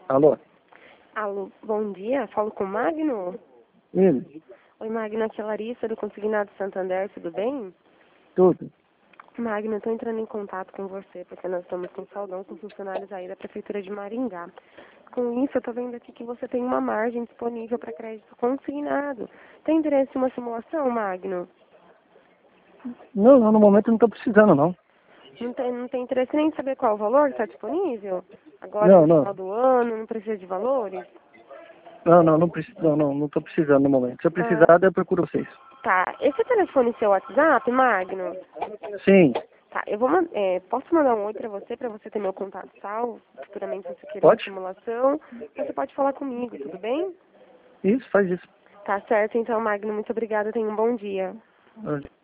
Alô? Alô, bom dia, falo com o Magno? Ele? Oi, Magno, aqui é a Larissa do Consignado Santander, tudo bem? Tudo? Magno, eu estou entrando em contato com você porque nós estamos com saudão com funcionários aí da Prefeitura de Maringá. Com isso, eu estou vendo aqui que você tem uma margem disponível para crédito consignado. Tem interesse em uma simulação, Magno? Não, no momento não estou precisando, não. Não tem interesse nem em saber qual o valor que está disponível? Agora, Não, no não. final do ano, não precisa de valores? Não preciso, não estou precisando no momento. Se eu Ah, precisar, eu procuro vocês. tá. Esse telefone é seu WhatsApp, Magno? Sim, Tá, eu vou posso mandar um oi pra você ter meu contato salvo, futuramente se você querer uma pode? simulação, você pode falar comigo, tudo bem? Isso, faz isso. Tá certo, então, Magno, muito obrigada, tenha um bom dia.